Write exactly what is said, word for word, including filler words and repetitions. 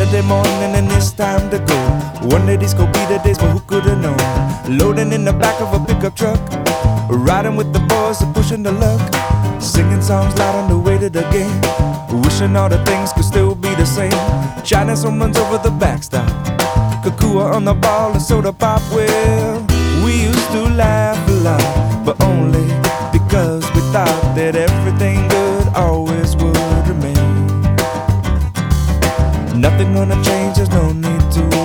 Saturday morning and it's time to go. One day these could be the days, but who could've known? Loading in the back of a pickup truck, riding with the boys and pushing the luck, singing songs loud on the way to the game, wishing all the things could still be the same. Chinese some runs over the backstop, Kakua on the ball and soda pop. Well, we used to laugh a lot, but only because we thought that everything good always would remain. Nothing gonna change, there's no need to